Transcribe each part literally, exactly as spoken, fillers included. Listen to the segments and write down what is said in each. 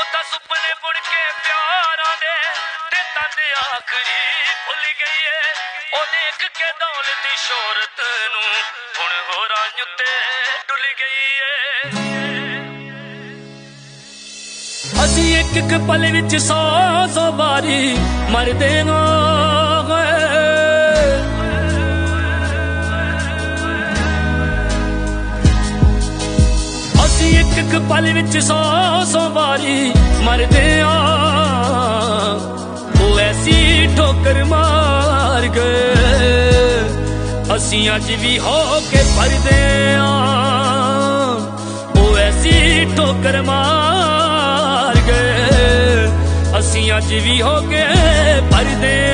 ਤਾਂ ਸੁਪਨੇ ਬੁਣ ਕੇ ਪਿਆਰਾਂ ਦੇ ਤੇ ਤੰਦ ਆਖਰੀ ਭੁੱਲ ਗਈ ਏ ਉਹ ਦੇਖ ਕੇ ਦੌਲਤ ਸ਼ੋਹਰਤ ਨੂੰ ਹੁਣ ਹੋਰਾਂ ਉੱਤੇ ਡੁੱਲ ਗਈ ਏ। ਅਸੀਂ ਇੱਕ ਇੱਕ ਪਲ ਵਿੱਚ ਸੌ ਸੌ ਵਾਰੀ ਮਰਦੇ ਹਾਂ ਇੱਕ ਇੱਕ ਪਲ ਵਿੱਚ ਸੌ ਸੌ ਵਾਰੀ ਮਰਦੇ ਆ ਉਹ ਐਸੀ ਠੋਕਰ ਮਾਰ ਗਏ ਅਸੀਂ ਅੱਜ ਵੀ ਹੋ ਕੇ ਪਰਦੇ ਆ ਉਹ ਐਸੀ ਠੋਕਰ ਮਾਰ ਗਏ ਅਸੀਂ ਅੱਜ ਵੀ ਹੋ ਕੇ ਪਰਦੇ ਆ।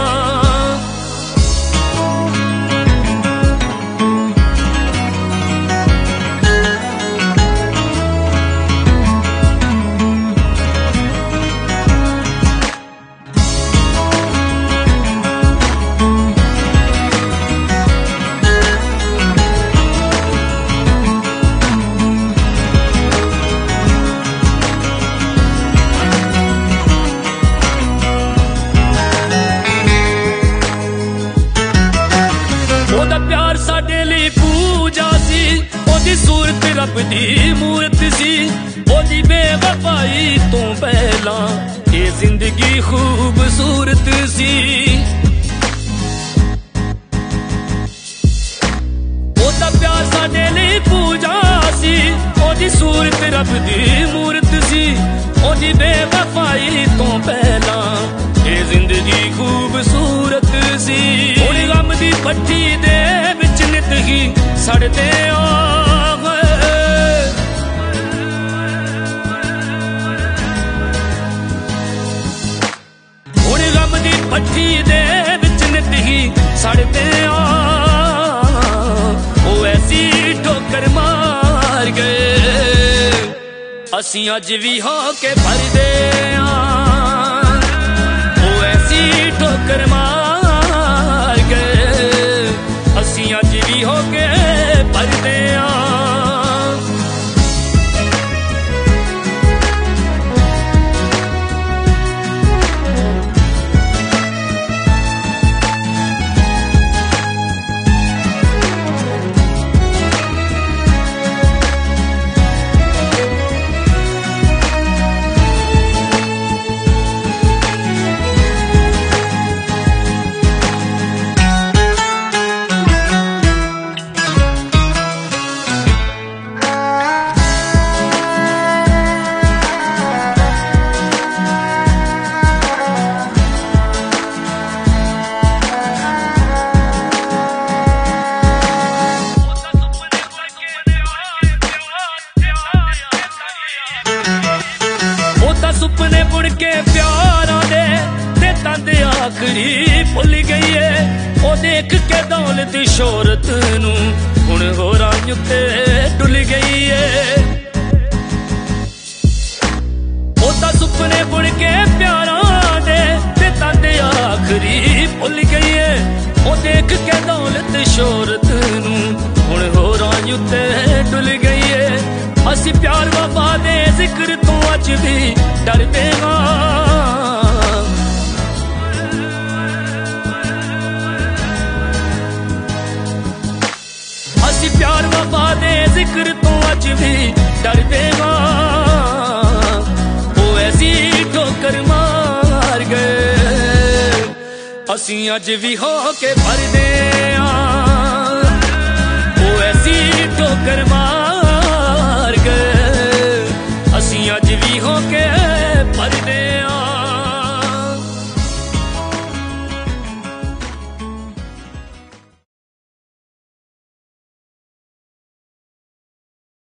ਸਾਡੇ ਲਈ ਪੂਜਾ ਸੀ ਉਹਦੀ ਸੂਰਤ ਰੱਬ ਦੀ ਮੂਰਤ ਸੀ ਉਹਦੀ ਬੇਵਫਾਈ ਤੋਂ ਪਹਿਲਾਂ ਇਹ ਜ਼ਿੰਦਗੀ ਖੂਬਸੂਰਤ ਸੀ। ਉਹਦਾ ਪਿਆਰ ਸਾਡੇ ਲਈ ਪੂਜਾ ਸੀ ਉਹਦੀ ਸੂਰਤ ਰੱਬ ਦੀ ਮੂਰਤ ਸੀ ਉਹਦੀ ਬੇਵਫਾਈ ਤੋਂ ਪਹਿਲਾਂ ਇਹ ਜ਼ਿੰਦਗੀ ਖੂਬਸੂਰਤ ਸੀ। ਹੁਣ ਗਮ ਦੀ ਭੱਠੀ ਦੇ ਵਿੱਚ ਨਿਤ ਹੀ ਸੜਦੇ ਆ ਹੁਣ ਗਮ ਦੀ ਭੱਠੀ ਦੇ ਵਿੱਚ ਨਿਤ ਹੀ ਸੜਦੇ ਆ ਉਹ ਐਸੀ ਠੋਕਰ ਮਾਰ ਗਏ ਅਸੀਂ ਅੱਜ ਵੀ ਹੋ ਕੇ ਭਰਦੇ ਆ ਉਹ ਐਸੀ ਠੋਕਰ ਮਾਰ ਗਏ ਅਸੀਂ ਅੱਜ ਵੀ ਹੋ ਕੇ ਭਰਦੇ ਆ। ਸੁਪਨੇ ਬੁਣ ਕੇ ਪਿਆਰਾਂ ਦੇ ਤੇ ਤੰਦ ਆਖਰੀ ਭੁੱਲ ਗਈ ਏ ਉਹ ਦੇਖ ਕੇ ਦੌਲਤ ਸ਼ੋਹਰਤ ਨੂੰ ਹੁਣ ਹੋਰਾਂ ਉੱਤੇ ਡੁੱਲ ਗਈ ਏ। ਉਹ ਤਾਂ ਸੁਪਨੇ ਬੁਣ ਕੇ ਪਿਆਰਾਂ ਦੇ ਤੇ ਤੰਦ ਆਖਰੀ ਭੁੱਲ ਗਈ ਏ ਉਹ ਦੇਖ ਕੇ ਦੌਲਤ ਸ਼ੋਹਰਤ ਨੂੰ ਹੁਣ ਹੋਰਾਂ ਉੱਤੇ ਡੁੱਲ ਗਈ ਏ। ਅਸੀਂ ਪਿਆਰ ਵਫਾ ਦੇ ਜ਼ਿਕਰ ਤੋਂ ਅੱਜ ਵੀ ਡਰਦੇ ਹਾਂ ਅਸੀਂ ਪਿਆਰ ਵਫਾ ਦੇ ਜ਼ਿਕਰ ਤੋਂ ਅੱਜ ਵੀ ਡਰਦੇ ਹਾਂ ਉਹ ਐਸੀ ਠੋਕਰ ਮਾਰ ਗਏ ਅਸੀਂ ਅੱਜ ਵੀ ਹੋ ਕੇ ਭਰਦੇ ਆ।